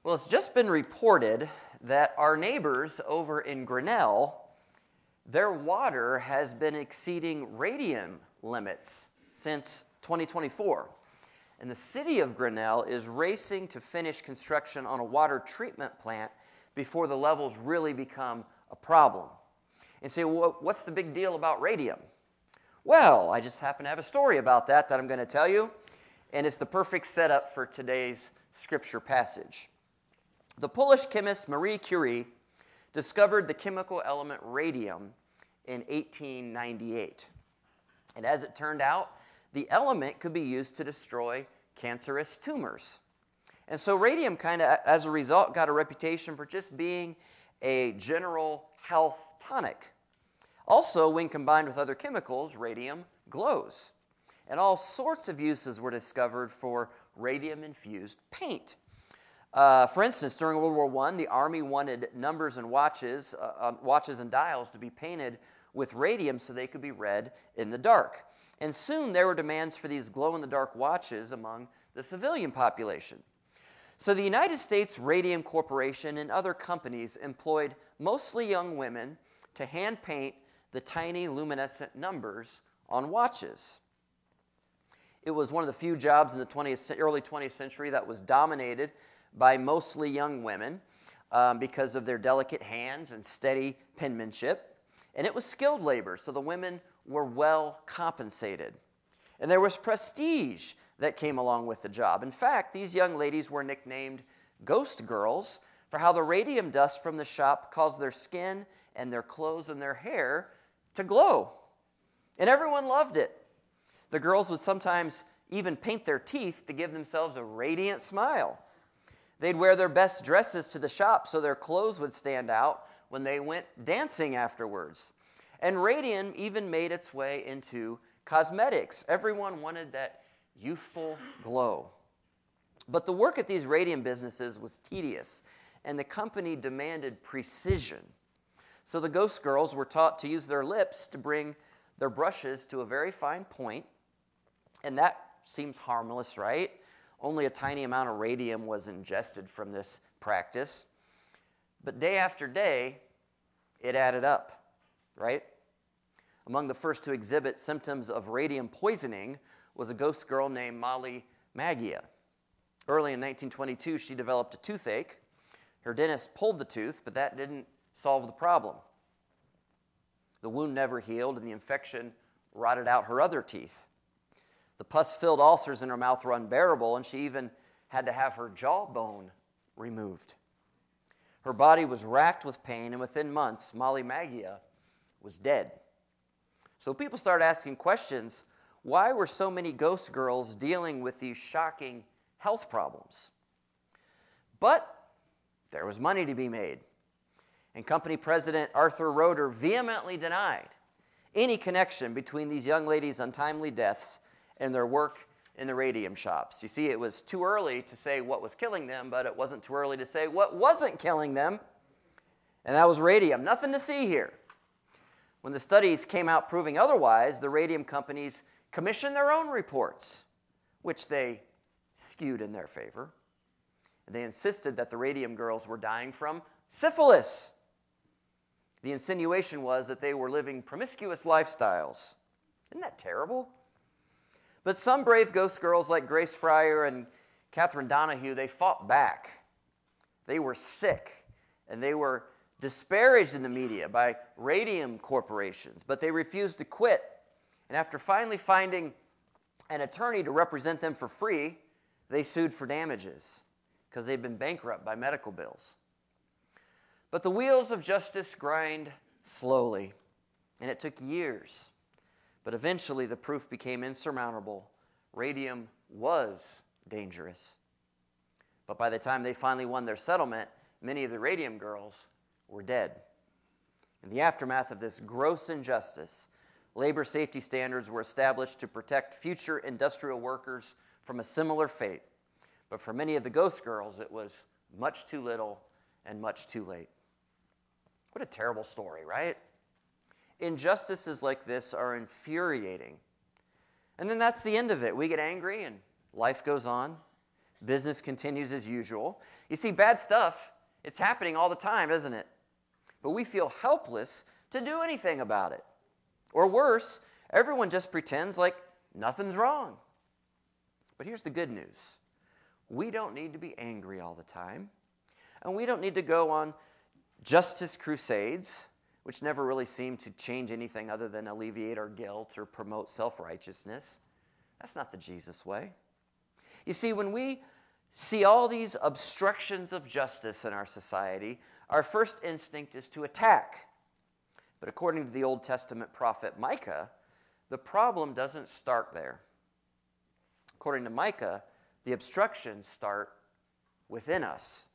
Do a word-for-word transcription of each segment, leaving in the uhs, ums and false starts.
Well, it's just been reported that our neighbors over in Grinnell, their water has been exceeding radium limits since twenty twenty-four. And the city of Grinnell is racing to finish construction on a water treatment plant before the levels really become a problem. And say, well, what's the big deal about radium? Well, I just happen to have a story about that that I'm going to tell you, and it's the perfect setup for today's scripture passage. The Polish chemist Marie Curie discovered the chemical element radium in eighteen ninety-eight. And as it turned out, the element could be used to destroy cancerous tumors. And so radium kind of, as a result, got a reputation for just being a general health tonic. Also, when combined with other chemicals, radium glows. And all sorts of uses were discovered for radium-infused paint. Uh, for instance, during World War One, the Army wanted numbers and watches, uh, watches and dials to be painted with radium so they could be read in the dark. And soon there were demands for these glow-in-the-dark watches among the civilian population. So the United States Radium Corporation and other companies employed mostly young women to hand paint the tiny luminescent numbers on watches. It was one of the few jobs in the twentieth, early twentieth century that was dominated by mostly young women um, because of their delicate hands and steady penmanship. And it was skilled labor, so the women were well compensated. And there was prestige that came along with the job. In fact, these young ladies were nicknamed ghost girls for how the radium dust from the shop caused their skin and their clothes and their hair to glow. And everyone loved it. The girls would sometimes even paint their teeth to give themselves a radiant smile. They'd wear their best dresses to the shop so their clothes would stand out when they went dancing afterwards. And radium even made its way into cosmetics. Everyone wanted that youthful glow. But the work at these radium businesses was tedious, and the company demanded precision. So the ghost girls were taught to use their lips to bring their brushes to a very fine point, and that seems harmless, right? Only a tiny amount of radium was ingested from this practice. But day after day, it added up, right? Among the first to exhibit symptoms of radium poisoning was a ghost girl named Molly Maggia. Early in nineteen twenty-two, she developed a toothache. Her dentist pulled the tooth, but that didn't solve the problem. The wound never healed, and the infection rotted out her other teeth. The pus-filled ulcers in her mouth were unbearable, and she even had to have her jawbone removed. Her body was racked with pain, and within months, Molly Maggia was dead. So people started asking questions. Why were so many ghost girls dealing with these shocking health problems? But there was money to be made. And company president Arthur Roeder vehemently denied any connection between these young ladies' untimely deaths and their work in the radium shops. You see, it was too early to say what was killing them, but it wasn't too early to say what wasn't killing them, and that was radium. Nothing to see here. When the studies came out proving otherwise, the radium companies commissioned their own reports, which they skewed in their favor. And they insisted that the radium girls were dying from syphilis. The insinuation was that they were living promiscuous lifestyles. Isn't that terrible? But some brave ghost girls like Grace Fryer and Catherine Donahue, they fought back. They were sick, and they were disparaged in the media by radium corporations, but they refused to quit. And after finally finding an attorney to represent them for free, they sued for damages because they'd been bankrupt by medical bills. But the wheels of justice grind slowly, and it took years. But eventually the proof became insurmountable. Radium was dangerous. But by the time they finally won their settlement, many of the radium girls were dead. In the aftermath of this gross injustice, labor safety standards were established to protect future industrial workers from a similar fate. But for many of the ghost girls, it was much too little and much too late. What a terrible story, right? Injustices like this are infuriating. And then that's the end of it. We get angry and life goes on. Business continues as usual. You see, bad stuff, it's happening all the time, isn't it? But we feel helpless to do anything about it. Or worse, everyone just pretends like nothing's wrong. But here's the good news. We don't need to be angry all the time. And we don't need to go on justice crusades, which never really seem to change anything other than alleviate our guilt or promote self-righteousness. That's not the Jesus way. You see, when we see all these obstructions of justice in our society, our first instinct is to attack. But according to the Old Testament prophet Micah, the problem doesn't start there. According to Micah, the obstructions start within us.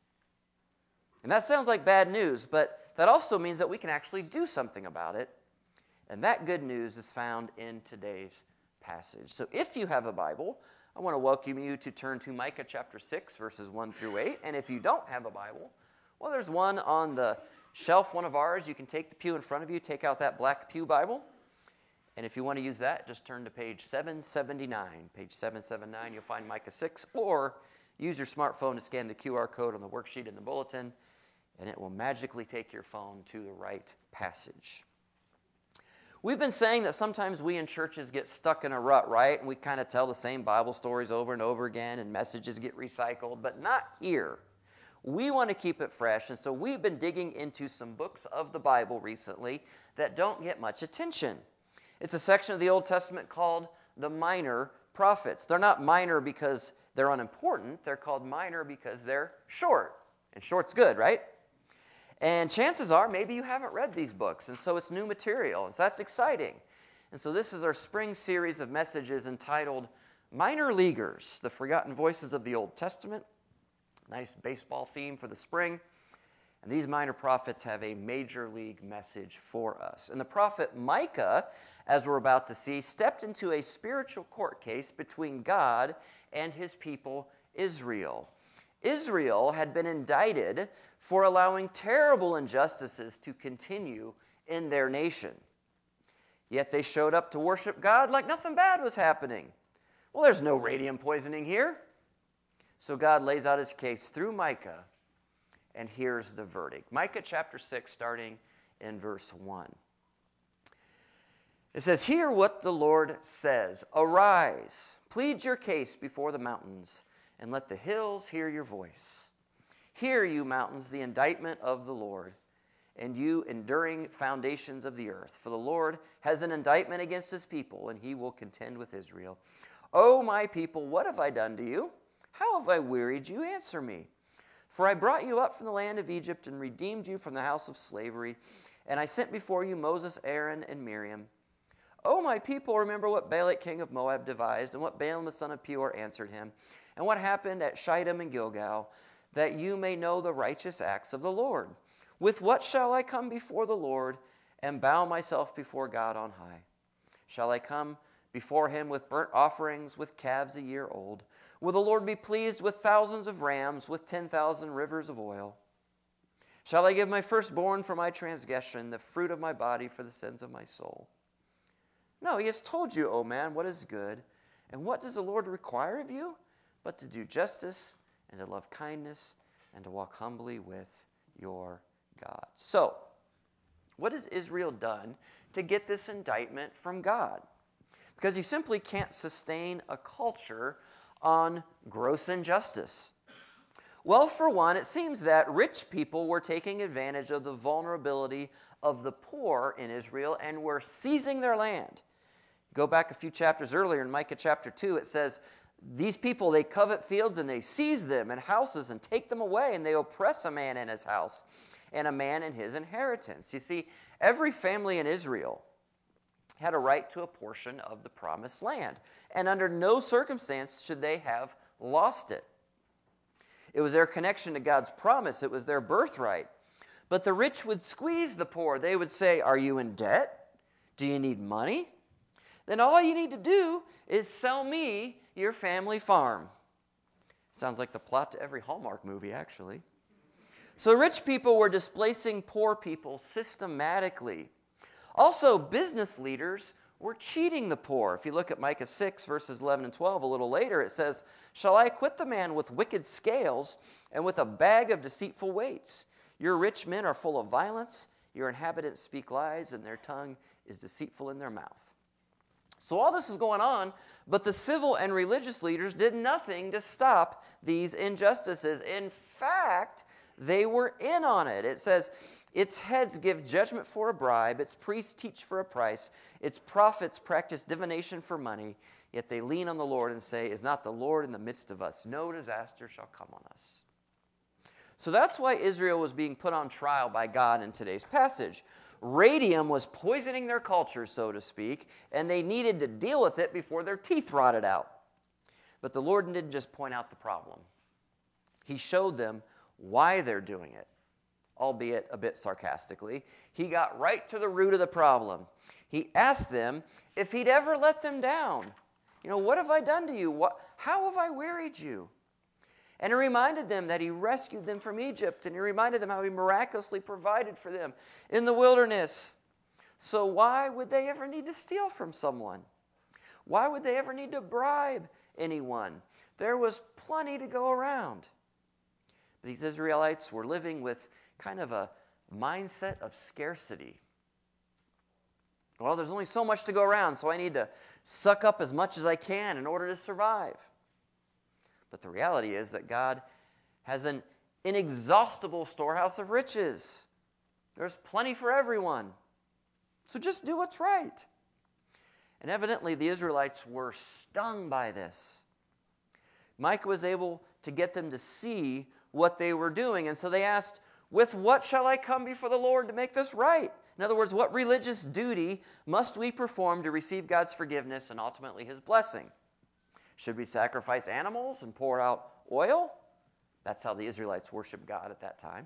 And that sounds like bad news, but that also means that we can actually do something about it. And that good news is found in today's passage. So if you have a Bible, I want to welcome you to turn to Micah chapter six, verses one through eight. And if you don't have a Bible, well, there's one on the shelf, one of ours. You can take the pew in front of you, take out that black pew Bible. And if you want to use that, just turn to page seven seventy-nine. Page seven seventy-nine, you'll find Micah six. Or use your smartphone to scan the Q R code on the worksheet in the bulletin, and it will magically take your phone to the right passage. We've been saying that sometimes we in churches get stuck in a rut, right? And we kind of tell the same Bible stories over and over again, and messages get recycled, but not here. We want to keep it fresh, and so we've been digging into some books of the Bible recently that don't get much attention. It's a section of the Old Testament called the Minor Prophets. They're not minor because they're unimportant. They're called minor because they're short, and short's good, right? And chances are maybe you haven't read these books, and so it's new material, and so that's exciting. And so this is our spring series of messages entitled Minor Leaguers, the Forgotten Voices of the Old Testament. Nice baseball theme for the spring. And these minor prophets have a major league message for us. And the prophet Micah, as we're about to see, stepped into a spiritual court case between God and his people Israel. Israel had been indicted for allowing terrible injustices to continue in their nation. Yet they showed up to worship God like nothing bad was happening. Well, there's no radium poisoning here. So God lays out his case through Micah, and here's the verdict. Micah chapter six, starting in verse one. It says, "Hear what the Lord says. Arise, plead your case before the mountains, and let the hills hear your voice. Hear, you mountains, the indictment of the Lord, and you enduring foundations of the earth. For the Lord has an indictment against his people, and he will contend with Israel. O my people, what have I done to you? How have I wearied you? Answer me. For I brought you up from the land of Egypt and redeemed you from the house of slavery, and I sent before you Moses, Aaron, and Miriam. O my people, remember what Balak king of Moab devised, and what Balaam the son of Peor answered him, and what happened at Shittim and Gilgal, that you may know the righteous acts of the Lord. With what shall I come before the Lord and bow myself before God on high? Shall I come before him with burnt offerings, with calves a year old? Will the Lord be pleased with thousands of rams, with ten thousand rivers of oil? Shall I give my firstborn for my transgression, the fruit of my body for the sins of my soul? No, he has told you, O man, what is good. And what does the Lord require of you? But to do justice, and to love kindness, and to walk humbly with your God." So, what has Israel done to get this indictment from God? Because he simply can't sustain a culture on gross injustice. Well, for one, it seems that rich people were taking advantage of the vulnerability of the poor in Israel and were seizing their land. Go back a few chapters earlier in Micah chapter two, it says, these people, they covet fields and they seize them and houses and take them away, and they oppress a man in his house and a man in his inheritance. You see, every family in Israel had a right to a portion of the promised land, and under no circumstance should they have lost it. It was their connection to God's promise. It was their birthright. But the rich would squeeze the poor. They would say, "Are you in debt? Do you need money? Then all you need to do is sell me your family farm." Sounds like the plot to every Hallmark movie, actually. So rich people were displacing poor people systematically. Also, business leaders were cheating the poor. If you look at Micah six, verses eleven and twelve, a little later, it says, "Shall I acquit the man with wicked scales and with a bag of deceitful weights? Your rich men are full of violence. Your inhabitants speak lies, and their tongue is deceitful in their mouth." So all this is going on, but the civil and religious leaders did nothing to stop these injustices. In fact, they were in on it. It says, "Its heads give judgment for a bribe, its priests teach for a price, its prophets practice divination for money, yet they lean on the Lord and say, 'Is not the Lord in the midst of us? No disaster shall come on us.'" So that's why Israel was being put on trial by God in today's passage. Radium was poisoning their culture, so to speak, and they needed to deal with it before their teeth rotted out. But the Lord didn't just point out the problem. He showed them why they're doing it, albeit a bit sarcastically. He got right to the root of the problem. He asked them if he'd ever let them down. You know, "What have I done to you? What, how have I wearied you?" And he reminded them that he rescued them from Egypt, and he reminded them how he miraculously provided for them in the wilderness. So why would they ever need to steal from someone? Why would they ever need to bribe anyone? There was plenty to go around. These Israelites were living with kind of a mindset of scarcity. Well, there's only so much to go around, so I need to suck up as much as I can in order to survive. But the reality is that God has an inexhaustible storehouse of riches. There's plenty for everyone. So just do what's right. And evidently the Israelites were stung by this. Micah was able to get them to see what they were doing. And so they asked, "With what shall I come before the Lord to make this right?" In other words, what religious duty must we perform to receive God's forgiveness and ultimately his blessing? Should we sacrifice animals and pour out oil? That's how the Israelites worshiped God at that time.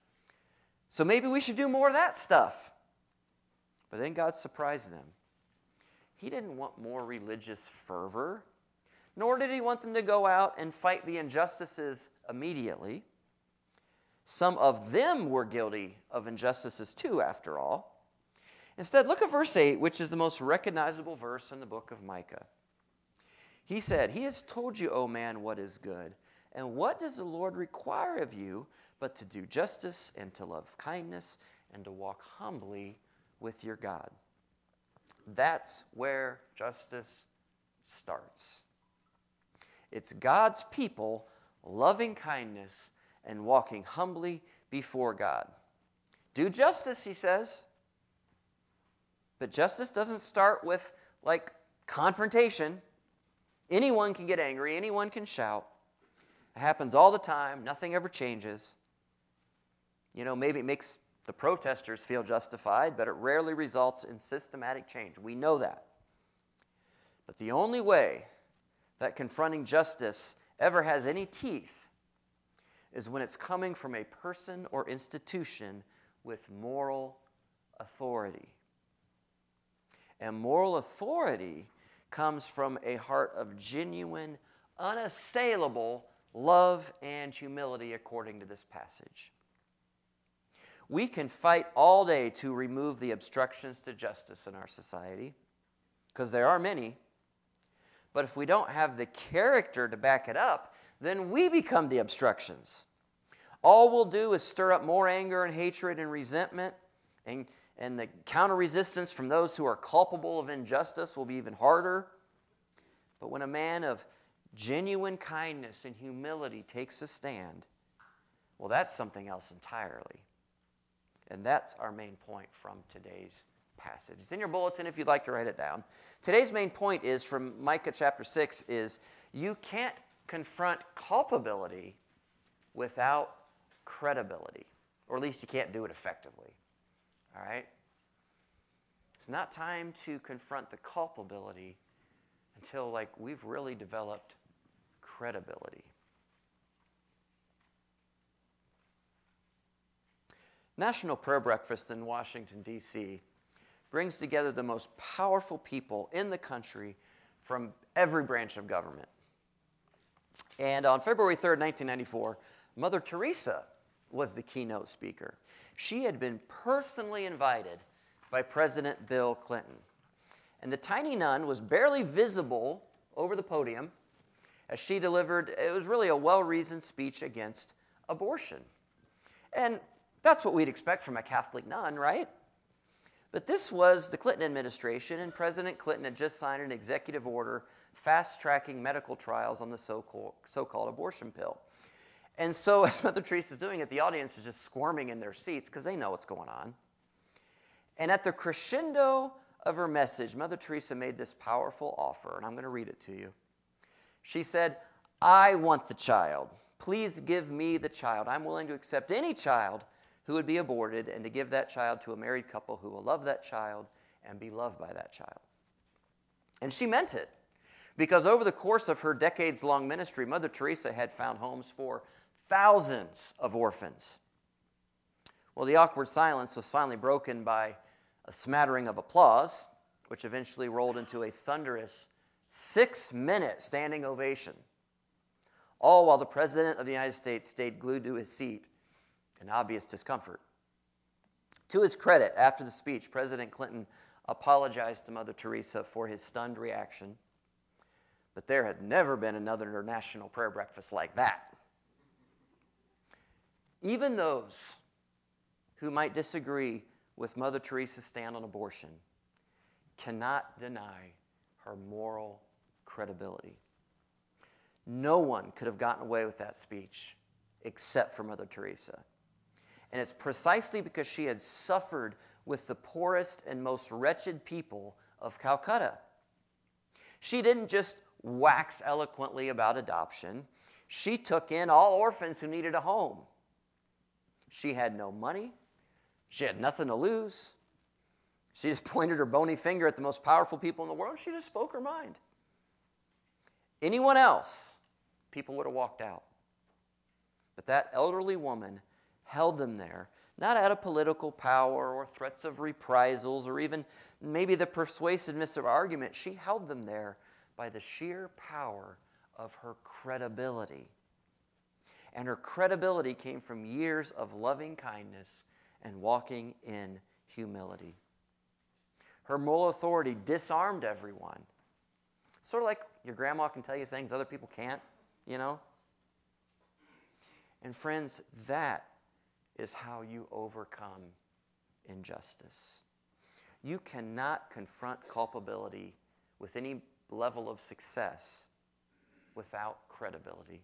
So maybe we should do more of that stuff. But then God surprised them. He didn't want more religious fervor, nor did he want them to go out and fight the injustices immediately. Some of them were guilty of injustices too, after all. Instead, look at verse eight, which is the most recognizable verse in the book of Micah. He said, "He has told you, O man, what is good. And what does the Lord require of you but to do justice and to love kindness and to walk humbly with your God?" That's where justice starts. It's God's people loving kindness and walking humbly before God. Do justice, he says. But justice doesn't start with, like, confrontation. Anyone can get angry. Anyone can shout. It happens all the time. Nothing ever changes. You know, maybe it makes the protesters feel justified, but it rarely results in systematic change. We know that. But the only way that confronting justice ever has any teeth is when it's coming from a person or institution with moral authority. And moral authority comes from a heart of genuine, unassailable love and humility, according to this passage. We can fight all day to remove the obstructions to justice in our society, because there are many. But if we don't have the character to back it up, then we become the obstructions. All we'll do is stir up more anger and hatred and resentment, and, and the counter-resistance from those who are culpable of injustice will be even harder. But when a man of genuine kindness and humility takes a stand, well, that's something else entirely. And that's our main point from today's passage. It's in your bulletin if you'd like to write it down. Today's main point is from Micah chapter six is you can't confront culpability without credibility. Or at least you can't do it effectively. All right? It's not time to confront the culpability until, like, we've really developed credibility. National Prayer Breakfast in Washington, D C brings together the most powerful people in the country from every branch of government. And on February third, nineteen ninety-four, Mother Teresa was the keynote speaker. She had been personally invited by President Bill Clinton. And the tiny nun was barely visible over the podium as she delivered, it was really a well-reasoned speech against abortion. And that's what we'd expect from a Catholic nun, right? But this was the Clinton administration, and President Clinton had just signed an executive order fast-tracking medical trials on the so-called, so-called abortion pill. And so as Mother Teresa is doing it, the audience is just squirming in their seats because they know what's going on. And at the crescendo of her message, Mother Teresa made this powerful offer, and I'm going to read it to you. She said, "I want the child. Please give me the child. I'm willing to accept any child who would be aborted and to give that child to a married couple who will love that child and be loved by that child." And she meant it, because over the course of her decades-long ministry, Mother Teresa had found homes for thousands of orphans. Well, the awkward silence was finally broken by a smattering of applause, which eventually rolled into a thunderous six-minute standing ovation, all while the President of the United States stayed glued to his seat in obvious discomfort. To his credit, after the speech, President Clinton apologized to Mother Teresa for his stunned reaction, but there had never been another international prayer breakfast like that. Even those who might disagree with Mother Teresa's stand on abortion cannot deny her moral credibility. No one could have gotten away with that speech except for Mother Teresa. And it's precisely because she had suffered with the poorest and most wretched people of Calcutta. She didn't just wax eloquently about adoption. She took in all orphans who needed a home. She had no money. She had nothing to lose. She just pointed her bony finger at the most powerful people in the world. She just spoke her mind. Anyone else, people would have walked out. But that elderly woman held them there, not out of political power or threats of reprisals or even maybe the persuasiveness of argument. She held them there by the sheer power of her credibility. And her credibility came from years of loving kindness and walking in humility. Her moral authority disarmed everyone. Sort of like your grandma can tell you things other people can't, you know? And friends, that is how you overcome injustice. You cannot confront culpability with any level of success without credibility.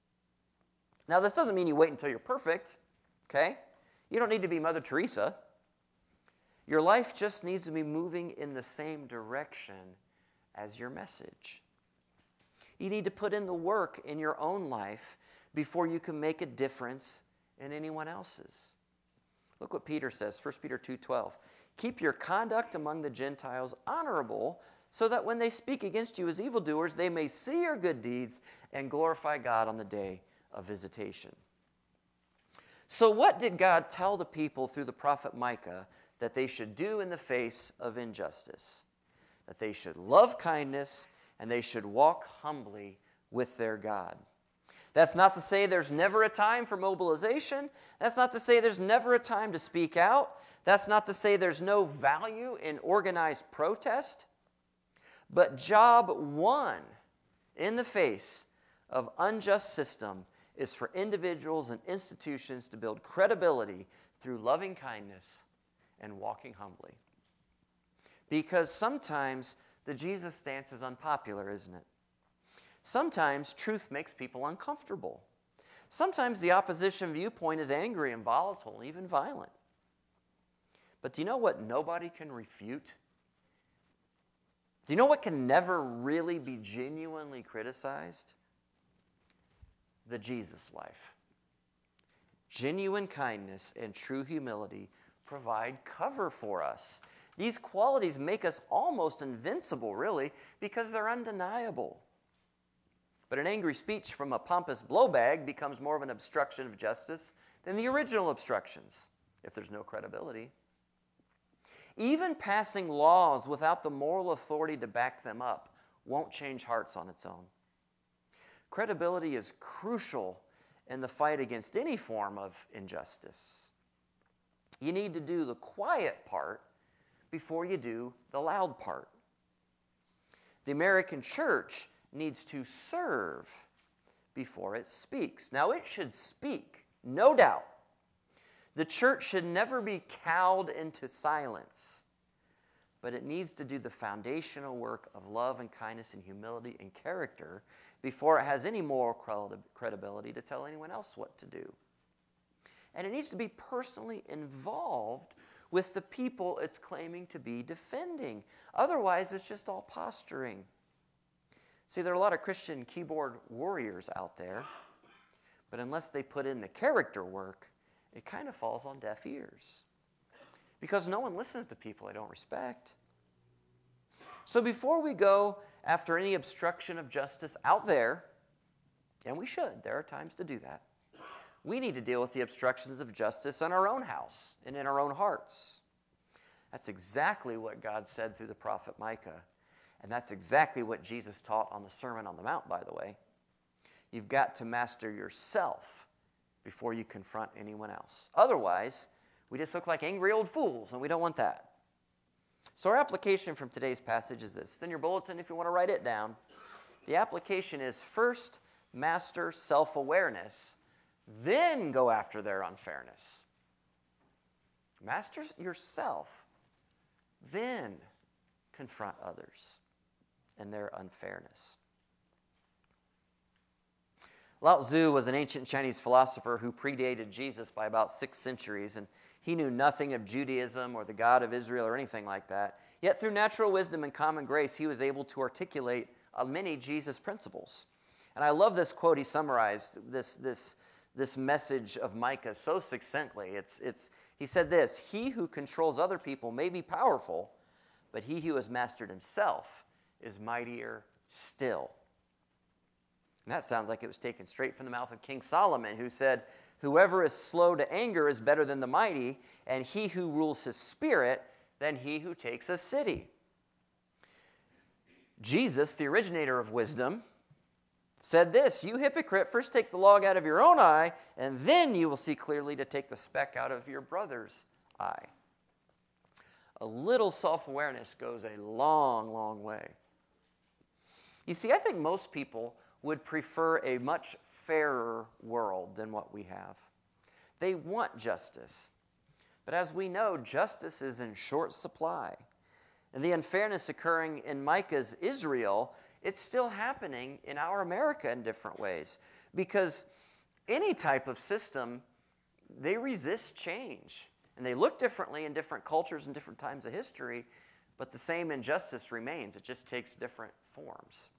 Now, this doesn't mean you wait until you're perfect, okay? You don't need to be Mother Teresa. Your life just needs to be moving in the same direction as your message. You need to put in the work in your own life before you can make a difference in anyone else's. Look what Peter says, First Peter two twelve. "Keep your conduct among the Gentiles honorable, so that when they speak against you as evildoers, they may see your good deeds and glorify God on the day of visitation." So what did God tell the people through the prophet Micah that they should do in the face of injustice? That they should love kindness and they should walk humbly with their God. That's not to say there's never a time for mobilization. That's not to say there's never a time to speak out. That's not to say there's no value in organized protest. But job one in the face of unjust system is for individuals and institutions to build credibility through loving kindness and walking humbly. Because sometimes the Jesus stance is unpopular, isn't it? Sometimes truth makes people uncomfortable. Sometimes the opposition viewpoint is angry and volatile, even violent. But do you know what nobody can refute? Do you know what can never really be genuinely criticized? The Jesus life. Genuine kindness and true humility provide cover for us. These qualities make us almost invincible, really, because they're undeniable. But an angry speech from a pompous blowbag becomes more of an obstruction of justice than the original obstructions, if there's no credibility. Even passing laws without the moral authority to back them up won't change hearts on its own. Credibility is crucial in the fight against any form of injustice. You need to do the quiet part before you do the loud part. The American church needs to serve before it speaks. Now, it should speak, no doubt. The church should never be cowed into silence, but it needs to do the foundational work of love and kindness and humility and character before it has any moral credibility to tell anyone else what to do. And it needs to be personally involved with the people it's claiming to be defending. Otherwise, it's just all posturing. See, there are a lot of Christian keyboard warriors out there, but unless they put in the character work, it kind of falls on deaf ears. Because no one listens to people they don't respect. So before we go after any obstruction of justice out there, and we should, there are times to do that, we need to deal with the obstructions of justice in our own house and in our own hearts. That's exactly what God said through the prophet Micah. And that's exactly what Jesus taught on the Sermon on the Mount, by the way. You've got to master yourself before you confront anyone else. Otherwise, we just look like angry old fools, and we don't want that. So our application from today's passage is this. It's in your bulletin if you want to write it down. The application is first master self-awareness, then go after their unfairness. Master yourself, then confront others and their unfairness. Lao Tzu was an ancient Chinese philosopher who predated Jesus by about six centuries, and he knew nothing of Judaism or the God of Israel or anything like that. Yet through natural wisdom and common grace, he was able to articulate uh, many Jesus principles. And I love this quote. He summarized this, this, this message of Micah so succinctly. It's, it's, he said this, "He who controls other people may be powerful, but he who has mastered himself is mightier still." And that sounds like it was taken straight from the mouth of King Solomon, who said, "Whoever is slow to anger is better than the mighty, and he who rules his spirit than he who takes a city." Jesus, the originator of wisdom, said this, "You hypocrite, first take the log out of your own eye, and then you will see clearly to take the speck out of your brother's eye." A little self-awareness goes a long, long way. You see, I think most people would prefer a much fairer world than what we have. They want justice. But as we know, justice is in short supply. And the unfairness occurring in Micah's Israel, it's still happening in our America in different ways. Because any type of system, they resist change. And they look differently in different cultures and different times of history, but the same injustice remains. It just takes different forms.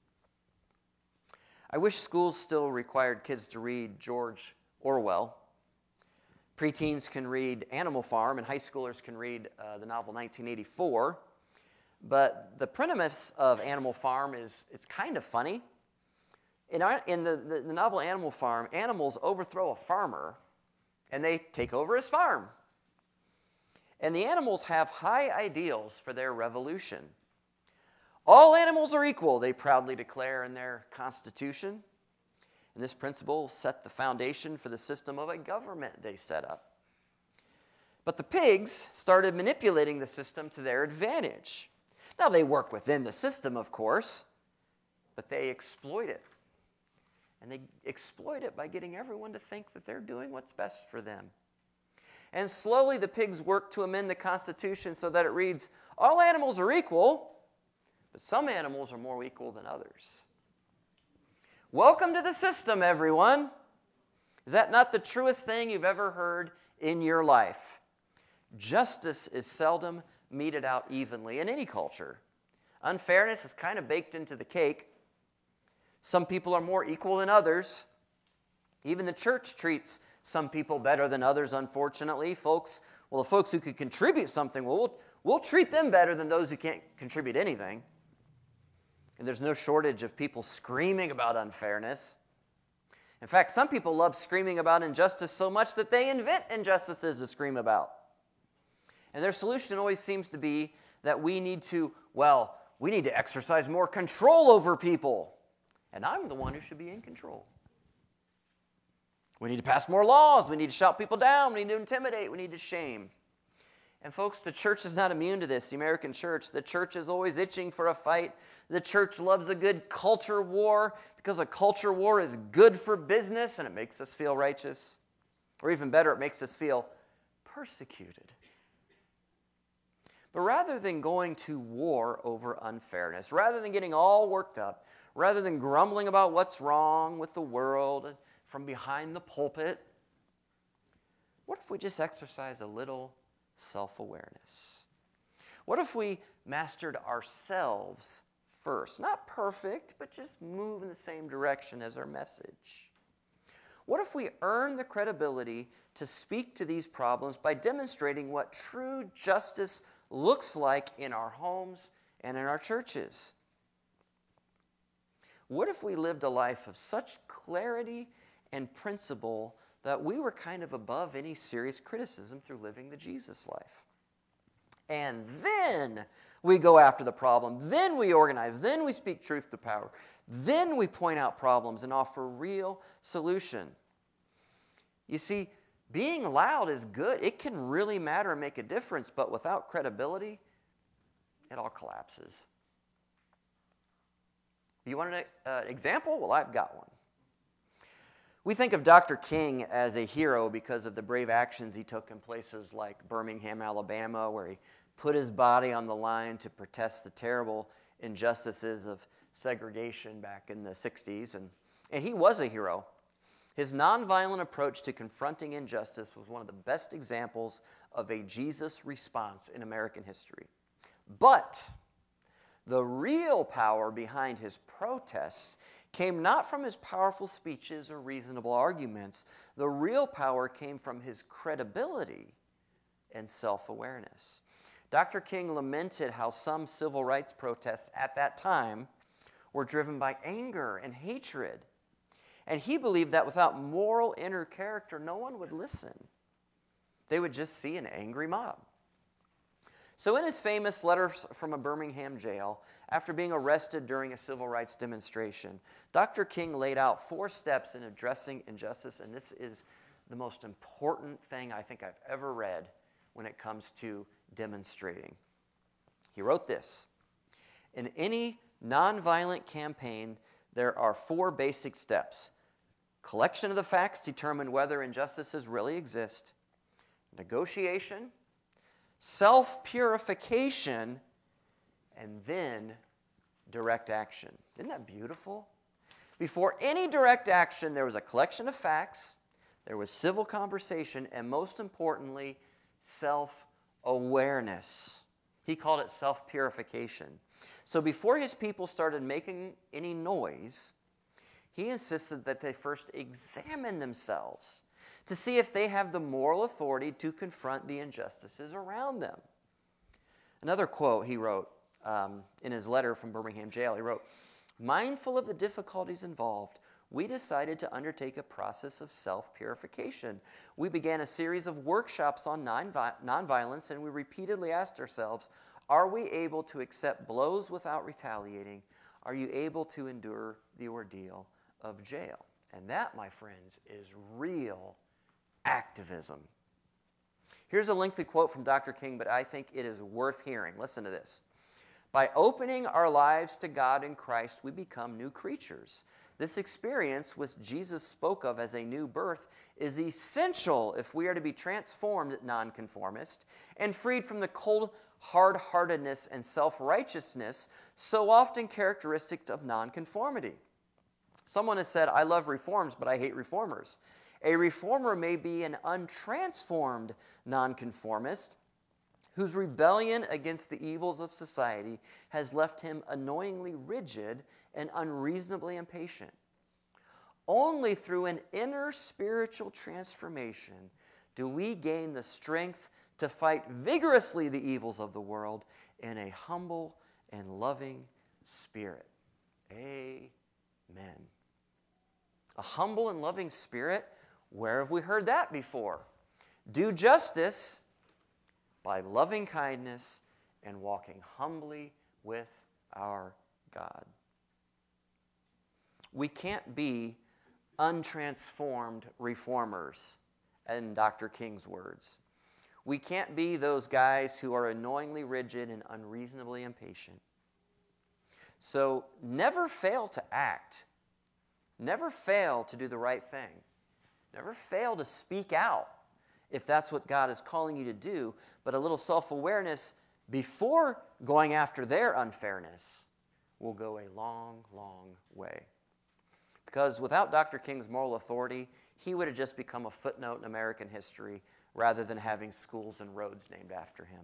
I wish schools still required kids to read George Orwell. Preteens can read Animal Farm, and high schoolers can read uh, the novel nineteen eighty-four. But the premise of Animal Farm is it's kind of funny. In, our, in the, the, the novel Animal Farm, animals overthrow a farmer, and they take over his farm. And the animals have high ideals for their revolution. All animals are equal, they proudly declare in their constitution. And this principle set the foundation for the system of a government they set up. But the pigs started manipulating the system to their advantage. Now, they work within the system, of course, but they exploit it. And they exploit it by getting everyone to think that they're doing what's best for them. And slowly the pigs work to amend the Constitution so that it reads, all animals are equal, but some animals are more equal than others. Welcome to the system, everyone. Is that not the truest thing you've ever heard in your life? Justice is seldom meted out evenly in any culture. Unfairness is kind of baked into the cake. Some people are more equal than others. Even the church treats some people better than others, unfortunately. Folks, well, the folks who could contribute something, well, we'll, we'll treat them better than those who can't contribute anything. And there's no shortage of people screaming about unfairness. In fact, some people love screaming about injustice so much that they invent injustices to scream about. And their solution always seems to be that we need to, well, we need to exercise more control over people. And I'm the one who should be in control. We need to pass more laws. We need to shout people down. We need to intimidate. We need to shame. And folks, the church is not immune to this. The American church, the church is always itching for a fight. The church loves a good culture war because a culture war is good for business and it makes us feel righteous. Or even better, it makes us feel persecuted. But rather than going to war over unfairness, rather than getting all worked up, rather than grumbling about what's wrong with the world from behind the pulpit, what if we just exercise a little self-awareness? What if we mastered ourselves first? Not perfect, but just move in the same direction as our message. What if we earn the credibility to speak to these problems by demonstrating what true justice looks like in our homes and in our churches? What if we lived a life of such clarity and principle that we were kind of above any serious criticism through living the Jesus life? And then we go after the problem. Then we organize. Then we speak truth to power. Then we point out problems and offer real solution. You see, being loud is good. It can really matter and make a difference, but without credibility, it all collapses. You want an uh, example? Well, I've got one. We think of Doctor King as a hero because of the brave actions he took in places like Birmingham, Alabama, where he put his body on the line to protest the terrible injustices of segregation back in the sixties. And, and he was a hero. His nonviolent approach to confronting injustice was one of the best examples of a Jesus response in American history. But the real power behind his protests came not from his powerful speeches or reasonable arguments. The real power came from his credibility and self-awareness. Doctor King lamented how some civil rights protests at that time were driven by anger and hatred. And he believed that without moral inner character, no one would listen. They would just see an angry mob. So in his famous letter from a Birmingham jail, after being arrested during a civil rights demonstration, Doctor King laid out four steps in addressing injustice, and this is the most important thing I think I've ever read when it comes to demonstrating. He wrote this: in any nonviolent campaign, there are four basic steps. Collection of the facts to determine whether injustices really exist. Negotiation. Self-purification, and then direct action. Isn't that beautiful? Before any direct action, there was a collection of facts, there was civil conversation, and most importantly, self-awareness. He called it self-purification. So before his people started making any noise, he insisted that they first examine themselves to see if they have the moral authority to confront the injustices around them. Another quote he wrote um, in his letter from Birmingham jail, he wrote, "Mindful of the difficulties involved, we decided to undertake a process of self-purification. We began a series of workshops on nonviolence, and we repeatedly asked ourselves, are we able to accept blows without retaliating? Are you able to endure the ordeal of jail?" And that, my friends, is real activism. Here's a lengthy quote from Doctor King, but I think it is worth hearing. Listen to this. "By opening our lives to God in Christ, we become new creatures. This experience, which Jesus spoke of as a new birth, is essential if we are to be transformed nonconformist and freed from the cold hard-heartedness and self-righteousness so often characteristic of nonconformity. Someone has said, I love reforms, but I hate reformers. A reformer may be an untransformed nonconformist whose rebellion against the evils of society has left him annoyingly rigid and unreasonably impatient. Only through an inner spiritual transformation do we gain the strength to fight vigorously the evils of the world in a humble and loving spirit." Amen. A humble and loving spirit? Where have we heard that before? Do justice by loving kindness and walking humbly with our God. We can't be untransformed reformers, in Doctor King's words. We can't be those guys who are annoyingly rigid and unreasonably impatient. So never fail to act. Never fail to do the right thing. Never fail to speak out if that's what God is calling you to do. But a little self-awareness before going after their unfairness will go a long, long way. Because without Doctor King's moral authority, he would have just become a footnote in American history rather than having schools and roads named after him.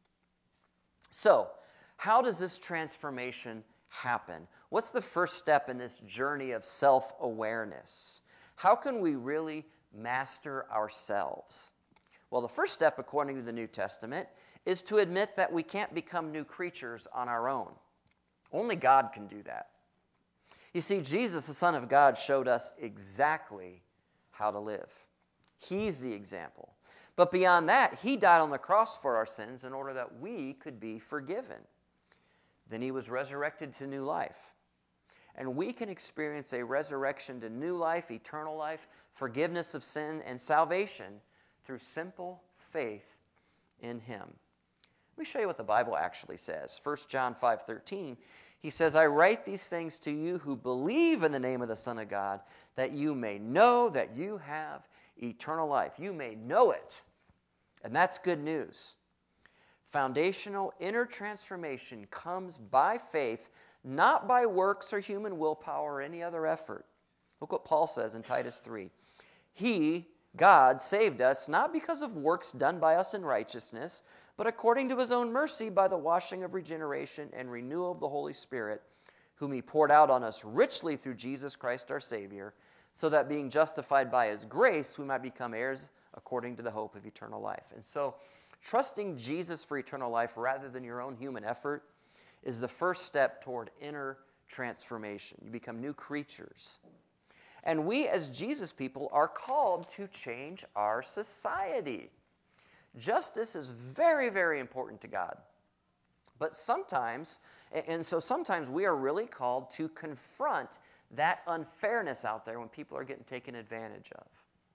So, how does this transformation happen? What's the first step in this journey of self-awareness? How can we really master ourselves? Well, the first step, according to the New Testament, is to admit that we can't become new creatures on our own. Only God can do that. You see, Jesus, the Son of God, showed us exactly how to live. He's the example. But beyond that, he died on the cross for our sins in order that we could be forgiven. Then he was resurrected to new life. And we can experience a resurrection to new life, eternal life, forgiveness of sin, and salvation through simple faith in him. Let me show you what the Bible actually says. First John five thirteen, he says, I write these things to you who believe in the name of the Son of God, that you may know that you have eternal life. You may know it. And that's good news. Foundational inner transformation comes by faith, not by works or human willpower or any other effort. Look what Paul says in Titus three. He, God, saved us not because of works done by us in righteousness, but according to his own mercy by the washing of regeneration and renewal of the Holy Spirit, whom he poured out on us richly through Jesus Christ our Savior, so that being justified by his grace, we might become heirs according to the hope of eternal life. And so, trusting Jesus for eternal life rather than your own human effort is the first step toward inner transformation. You become new creatures. And we as Jesus people are called to change our society. Justice is very, very important to God. But sometimes, and so sometimes we are really called to confront that unfairness out there when people are getting taken advantage of.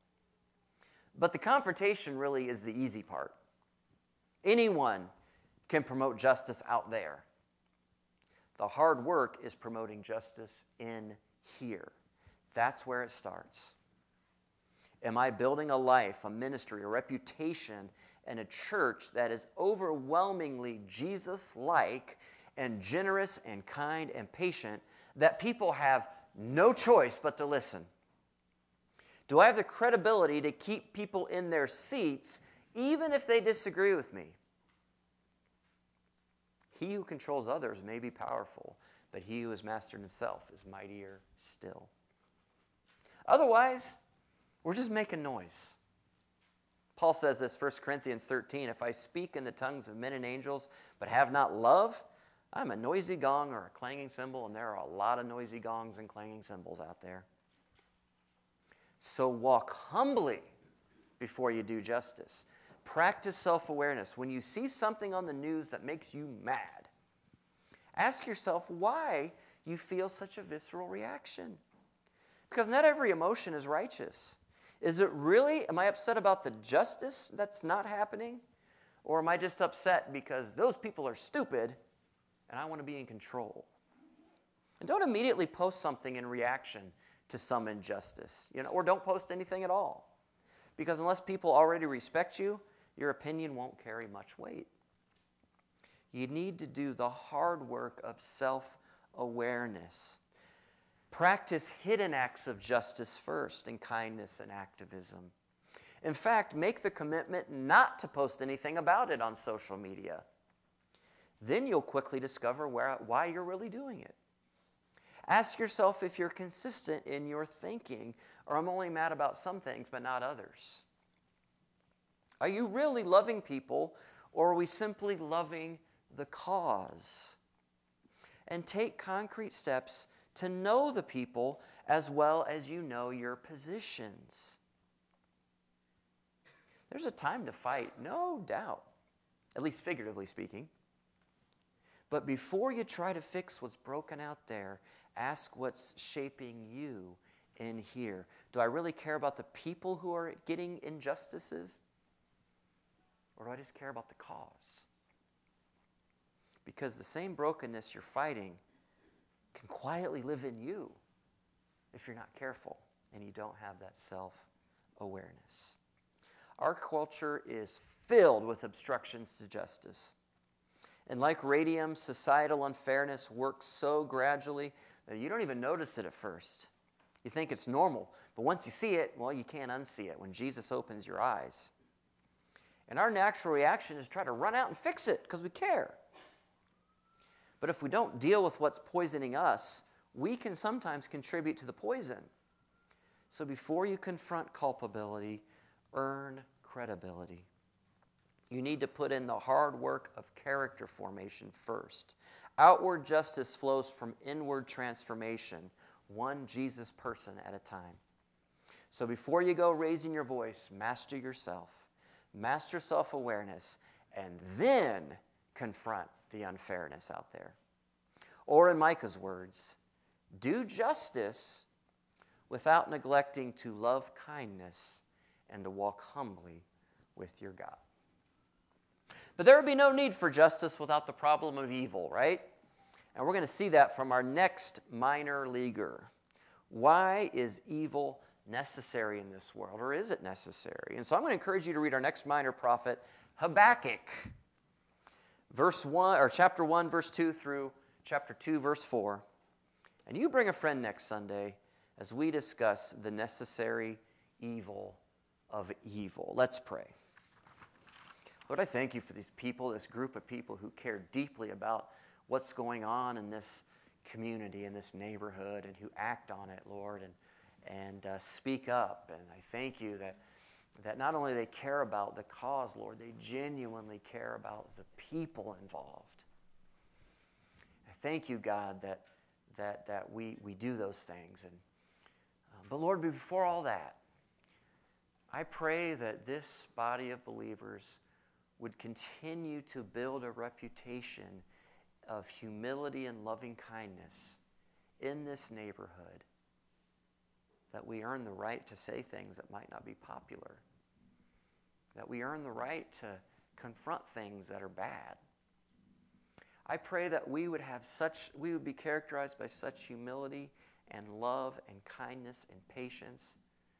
But the confrontation really is the easy part. Anyone can promote justice out there. The hard work is promoting justice in here. That's where it starts. Am I building a life, a ministry, a reputation, and a church that is overwhelmingly Jesus-like and generous and kind and patient that people have no choice but to listen? Do I have the credibility to keep people in their seats even if they disagree with me? He who controls others may be powerful, but he who is mastered himself is mightier still. Otherwise, we're just making noise. Paul says this, First Corinthians thirteen, if I speak in the tongues of men and angels, but have not love, I'm a noisy gong or a clanging cymbal, and there are a lot of noisy gongs and clanging cymbals out there. So walk humbly before you do justice. Practice self-awareness. When you see something on the news that makes you mad, ask yourself why you feel such a visceral reaction. Because not every emotion is righteous. Is it really, am I upset about the justice that's not happening? Or am I just upset because those people are stupid and I want to be in control? And don't immediately post something in reaction to some injustice, you know, or don't post anything at all. Because unless people already respect you, your opinion won't carry much weight. You need to do the hard work of self-awareness. Practice hidden acts of justice first, and kindness and activism. In fact, make the commitment not to post anything about it on social media. Then you'll quickly discover where, why you're really doing it. Ask yourself if you're consistent in your thinking, or I'm only mad about some things but not others. Are you really loving people, or are we simply loving the cause? And take concrete steps to know the people as well as you know your positions. There's a time to fight, no doubt, at least figuratively speaking. But before you try to fix what's broken out there, ask what's shaping you in here. Do I really care about the people who are getting injustices? or do I just care about the cause? Because the same brokenness you're fighting can quietly live in you if you're not careful and you don't have that self-awareness. Our culture is filled with obstructions to justice. And like radium, societal unfairness works so gradually that you don't even notice it at first. You think it's normal, but once you see it, well, you can't unsee it when Jesus opens your eyes. And our natural reaction is to try to run out and fix it because we care. But if we don't deal with what's poisoning us, we can sometimes contribute to the poison. So before you confront culpability, earn credibility. You need to put in the hard work of character formation first. Outward justice flows from inward transformation, one Jesus person at a time. So before you go raising your voice, master yourself, master self-awareness, and then confront the unfairness out there. Or in Micah's words, do justice without neglecting to love kindness and to walk humbly with your God. But there would be no need for justice without the problem of evil, right? And we're going to see that from our next minor leaguer. Why is evil necessary in this world, or is it necessary? And so I'm going to encourage you to read our next minor prophet, Habakkuk, verse one, or chapter one, verse two through chapter two, verse four. And you bring a friend next Sunday as we discuss the necessary evil of evil. Let's pray. Lord, I thank you for these people, this group of people who care deeply about what's going on in this community, in this neighborhood, and who act on it, Lord, and and uh, speak up. And I thank you that, that not only they care about the cause, Lord, they genuinely care about the people involved. I thank you, God, that that that we, we do those things. And uh, but Lord, before all that, I pray that this body of believers would continue to build a reputation of humility and loving kindness in this neighborhood, that we earn the right to say things that might not be popular, that we earn the right to confront things that are bad. I pray that we would have such, we would be characterized by such humility and love and kindness and patience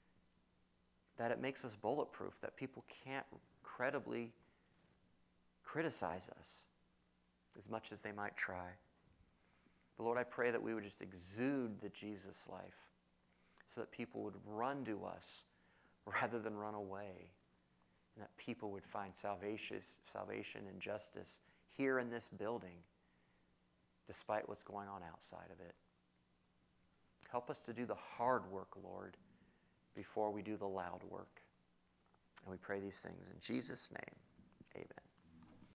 that it makes us bulletproof, that people can't credibly criticize us as much as they might try. But Lord, I pray that we would just exude the Jesus life so that people would run to us rather than run away, and that people would find salvation, salvation and justice here in this building despite what's going on outside of it. Help us to do the hard work, Lord, before we do the loud work. And we pray these things in Jesus' name.